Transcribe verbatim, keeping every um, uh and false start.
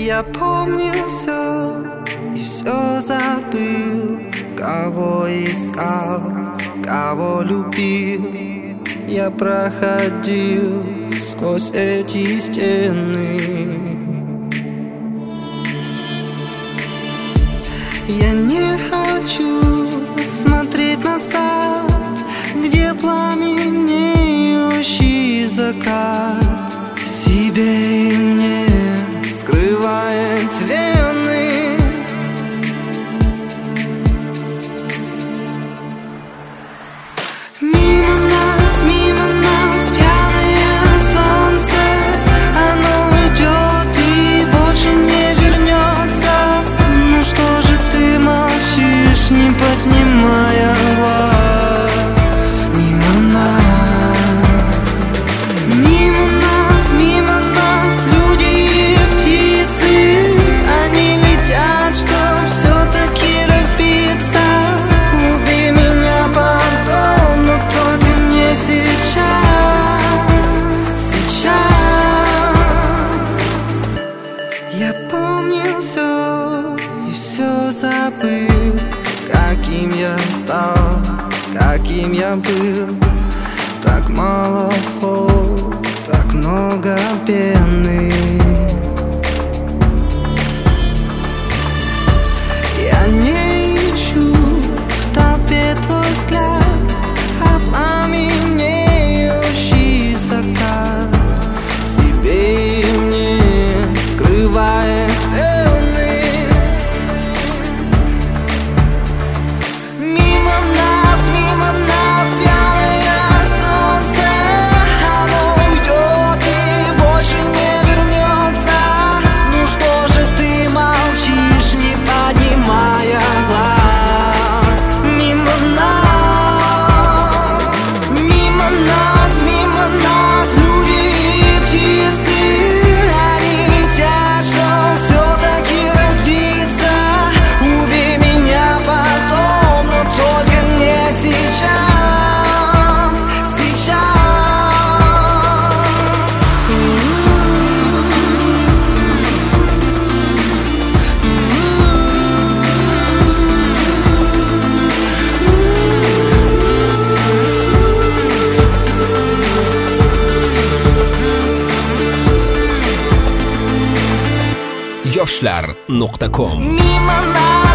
Я помнил все и все забыл. Кого искал, кого любил. Я проходил сквозь эти стены. Я не хочу смотреть назад, где пламенеющий закат себе и мне вскрывает вены. Мимо нас, мимо нас пьяное солнце, оно уйдет и больше не вернется. Ну что же ты молчишь, не поднимая глаз? Мимо нас, мимо нас, мимо нас люди и птицы, они летят, чтоб все-таки разбиться. Убей меня потом, но только не сейчас, сейчас. Я помнил все и все забыл, каким я стал, каким я был. Так мало слов, так много пены. Я не ищу в толпе твой взгляд, а пламенеющий закат себе и мне скрывает вены. Мимо нас, мимо нас пьяное солнце, оно уйдет и больше не вернется. Ну что же ты молчишь, не поднимая глаз? Мимо нас, мимо нас, мимо нас люди и птицы, они летят, чтоб все-таки разбиться. Убей меня потом, но только не сейчас, сейчас. yoshlar nuqta com. Мимо нас.